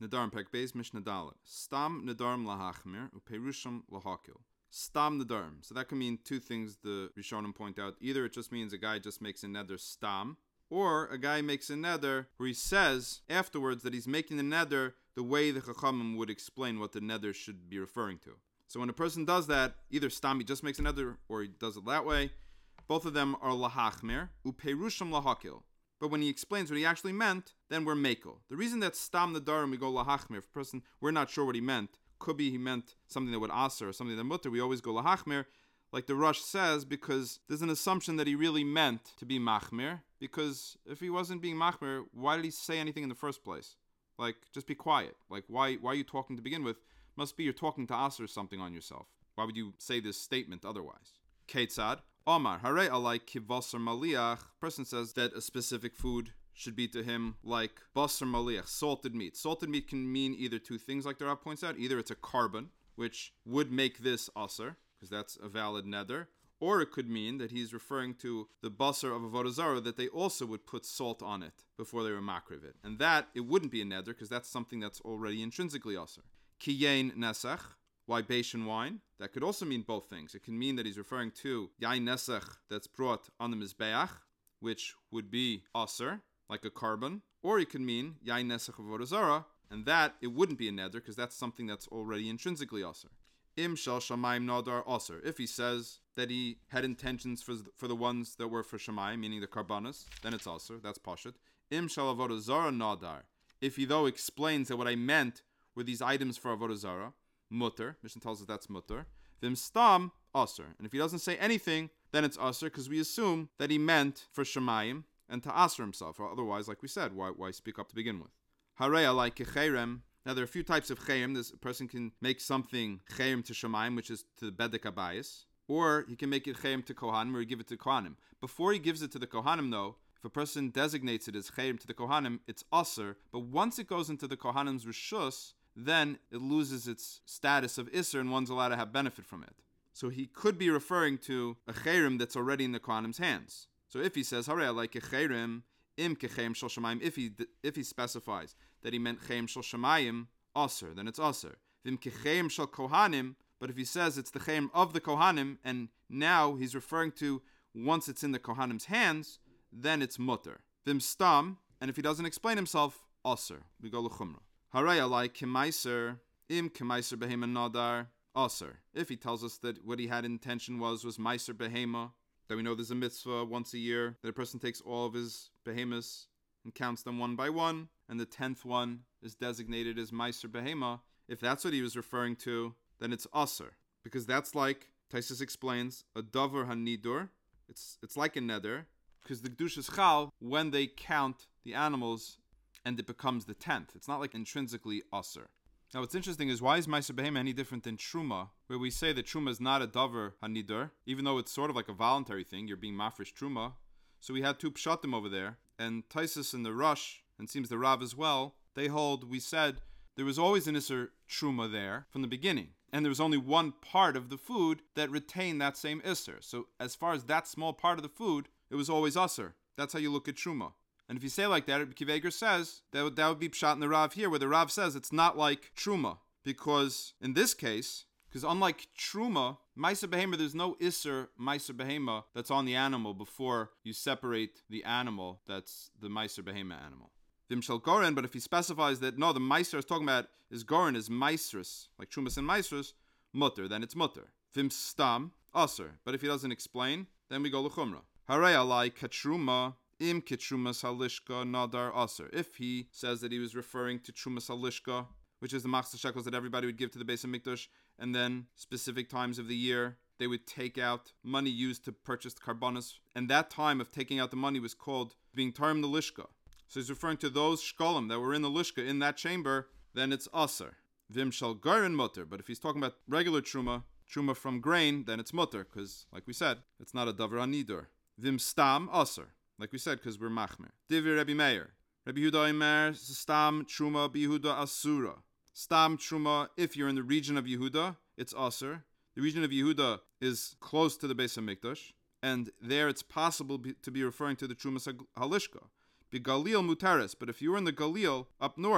Nedarim Perek Beis Mishnah Dalet. Stam nedarim lahachmir uperushim lahakil. Stam nedarim. So that can mean two things the Rishonim point out. Either it just means a guy just makes a neder stam, or a guy makes a neder where he says afterwards that he's making the neder the way the Chachamim would explain what the neder should be referring to. So when a person does that, either stam, he just makes a neder, or he does it that way. Both of them are lahachmir, uperushim lahakil. But when he explains what he actually meant, then we're mekel. The reason that stam nedarim we go lahachmir, if a person, we're not sure what he meant, could be he meant something that would aser or something that mutter, we always go lahachmir, like the Rosh says, because there's an assumption that he really meant to be machmir, because if he wasn't being machmir, why did he say anything in the first place? Like, just be quiet. Like, why are you talking to begin with? Must be you're talking to aser something on yourself. Why would you say this statement otherwise? Ketzad, Omar, Hare alai kivasar maliach. Person says that a specific food should be to him like basar maliach, salted meat. Salted meat can mean either two things, like the Rav points out. Either it's a carbon, which would make this aser, because that's a valid neder, or it could mean that he's referring to the basar of Avodah Zarah, that they also would put salt on it before they were makriv it. And that, it wouldn't be a neder, because that's something that's already intrinsically aser. Kiyain nesach, libation wine, that could also mean both things. It can mean that he's referring to yain nesach that's brought on the mizbeach, which would be aser, like a carbon, or it could mean yain nesach of Avodah Zarah, and that, it wouldn't be a neder, because that's something that's already intrinsically aser. Im shel shamayim nadar aser. If he says that he had intentions for the ones that were for shamayim, meaning the karbanos, then it's aser, that's pashut. Im shel Avodah Zarah nadar. If he though explains that what I meant were these items for Avodah Zarah, mutter, Mishnah tells us that's mutter. Vim stam, aser. And if he doesn't say anything, then it's aser, because we assume that he meant for shamayim and to aser himself. Or otherwise, like we said, why speak up to begin with? Harei like kecherem. Now there are a few types of cherem. This person can make something cherem to shamayim, which is to the bedek abayis, or he can make it cherem to kohanim, or he give it to kohanim. Before he gives it to the kohanim, though, if a person designates it as cherem to the kohanim, it's aser. But once it goes into the kohanim's rishus, then it loses its status of Isser and one's allowed to have benefit from it. So he could be referring to a Cherem that's already in the Kohanim's hands. So if he says, Harei like a Cherem, im kechem shel shamayim, if he specifies that he meant Cherem shel shamayim, Aser, then it's Aser. Vim kechem shel kohanim, but if he says it's the Cherem of the Kohanim, and now he's referring to once it's in the Kohanim's hands, then it's Mutter. Vim stam, and if he doesn't explain himself, Aser. We go l'chumrah. Harei alai kemaiser, im kemaiser behema nadar, aser. If he tells us that what he had intention was meiser behema, that we know there's a mitzvah once a year, that a person takes all of his behemoths and counts them one by one, and the 10th one is designated as meiser behema, if that's what he was referring to, then it's aser. Because that's like, Taisus explains, a davar hanidur, it's like a neder, because the Kedushas Chal, when they count the animals, and it becomes the 10th. It's not like intrinsically aser. Now what's interesting is, why is Meiser Behema any different than Truma, where we say that Truma is not a davar hanidur, even though it's sort of like a voluntary thing, you're being mafresh Truma. So we had two pshatim over there, and Taisus and the Rush, and seems the Rav as well, they hold, we said, there was always an Isser Truma there from the beginning, and there was only one part of the food that retained that same Isser. So as far as that small part of the food, it was always Aser. That's how you look at Truma. And if you say like that, Akiva Eiger says that would be pshat in the Rav here, where the Rav says it's not like Truma, because in this case, because unlike Truma, Meiser Behema, there's no Isser Meiser Behema that's on the animal before you separate the animal that's the Meiser Behema animal. Vim shel Goren, but if he specifies that no, the Meiser is talking about is Goren, is Meisrus, like Trumas and Meisrus, mutter, then it's mutter. Vim stam, aser. But if he doesn't explain, then we go l'chumrah. Harei alai katruma. Im kitrumas halishka nadar aser. If he says that he was referring to trumas halishka, which is the machzah shekels that everybody would give to the Beis HaMikdash, and then specific times of the year they would take out money used to purchase the karbanos, and that time of taking out the money was called being term the lishka. So he's referring to those shkolim that were in the lishka in that chamber, then it's aser. Vim shel garin mutter. But if he's talking about regular truma from grain, then it's mutter, because like we said, it's not a davar hanidur. Vim stam aser. Like we said, because we're machmer. Divi Rabbi Meir. Rabbi Yehuda Omer, stam truma biyehuda asura. Stam truma, if you're in the region of Yehuda, it's aser. The region of Yehuda is close to the Beis HaMikdash, and there it's possible to be referring to the trumas halishka. Be Galil mutaris, but if you were in the Galil up north,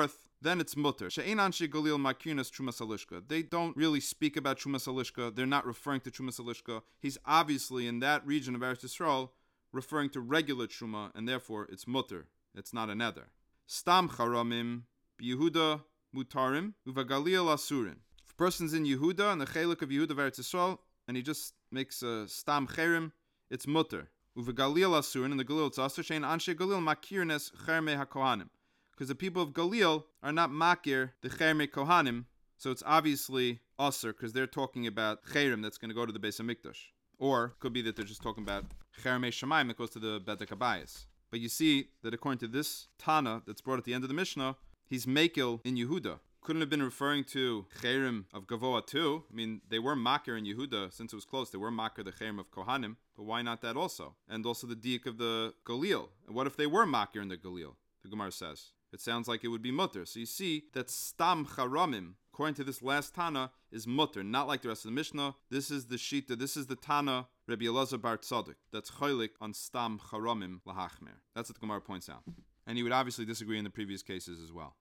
then it's mutter. She'ein anshe Galil makirnas Trumas Halishka. They don't really speak about Trumas Halishka. They're not referring to Trumas Halishka. He's obviously in that region of Eretz Yisrael referring to regular Truma, and therefore it's mutter. It's not a nether. Stam charamim, Yehuda mutarim, uva Galil asurin. If a person's in Yehuda, and the chelik of Yehuda of Eretz Yisrael, and he just makes a stam cherim, it's mutter. Uva Galil asurin, and the Galil it's asur, shein anshe Galil makirnes cherme hakohanim. Because the people of Galil are not makir the cherme kohanim, so it's obviously asur, because they're talking about cherim that's going to go to the Beis HaMikdash. Or it could be that they're just talking about cherme shamayim that goes to the Bedek Habayis. But you see that according to this Tana that's brought at the end of the Mishnah, he's Mekil in Yehuda. Couldn't have been referring to Cherim of Gavoa too. I mean, they were Makir in Yehuda since it was close. They were Makir the Cherim of Kohanim. But why not that also? And also the Diak of the Galil. And what if they were Makir in the Galil? The Gemara says. It sounds like it would be mutter. So you see that Stam Charamim, according to this last Tana, is mutter. Not like the rest of the Mishnah. This is the Shita. This is the Tana Rabbi Elazar bar Tzadok. That's Cholik on Stam Charamim Lahachmer. That's what the Gemara points out. And he would obviously disagree in the previous cases as well.